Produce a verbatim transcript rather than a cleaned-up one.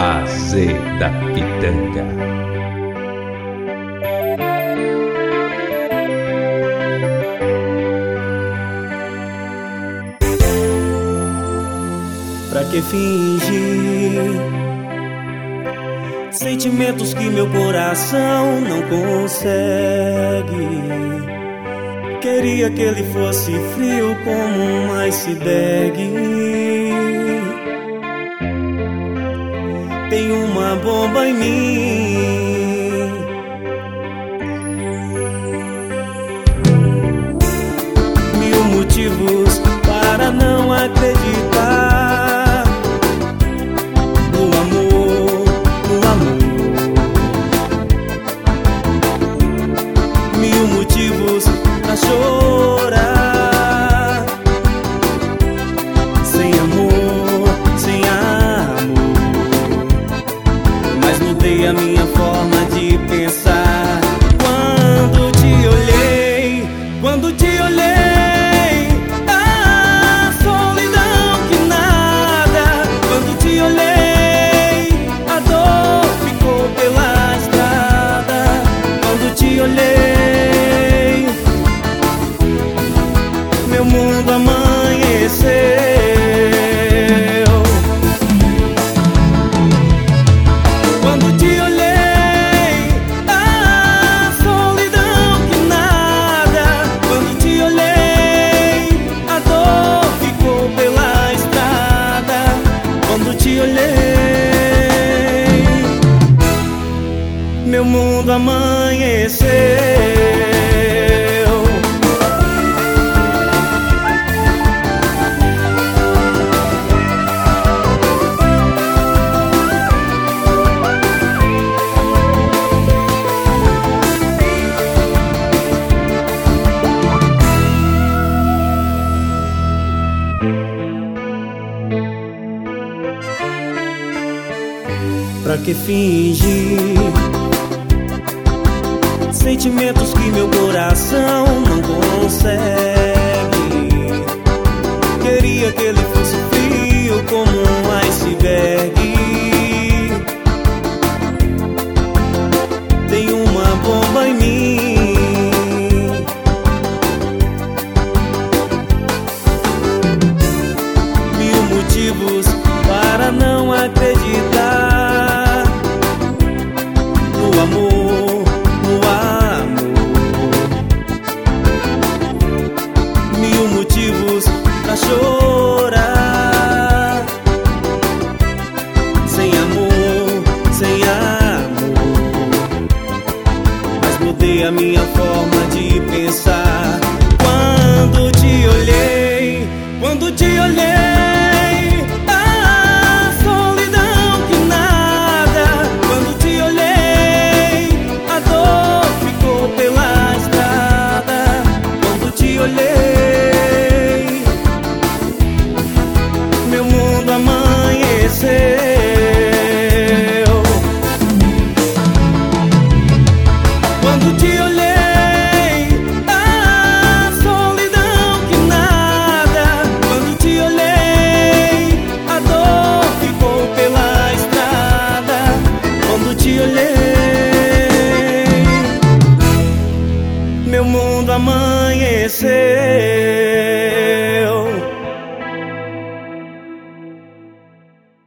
A Z da Pitanga. Pra que fingir sentimentos que meu coração não consegue? Queria que ele fosse frio como um iceberg. Tem uma bomba em mim. Mil motivos para não acreditar no amor, no amor. Mil motivos pra chorar, sem amor, sem amor. Mas mudei a minha forma de pensar quando te olhei, quando te olhei. A solidão que nada, quando te olhei. A dor ficou pela estrada, quando te olhei. Meu mundo amanheceu. Quando te olhei, a solidão que nada. Quando te olhei, a dor ficou pela estrada. Quando te olhei, meu mundo amanheceu. Pra que fingir sentimentos que meu coração não consegue? Queria que ele fosse frio como um iceberg. Tem uma bomba em mim. Mil motivos para não acreditar no amor, no amor. Mil motivos pra chorar, sem amor, sem amor. Mas mudei a minha